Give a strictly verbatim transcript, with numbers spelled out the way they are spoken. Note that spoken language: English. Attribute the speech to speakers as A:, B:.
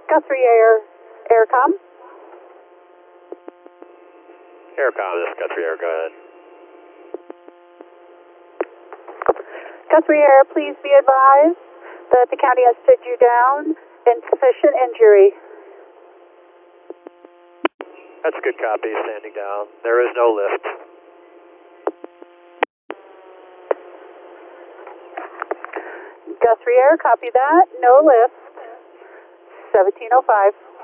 A: Guthrie Air, Aircom.
B: Aircom, this is Guthrie Air, go ahead.
A: Guthrie Air, please be advised that the county has stood you down. Insufficient injury.
B: That's a good copy, standing down. There is no lift.
A: Guthrie Air, copy that. No lift. seventeen oh five.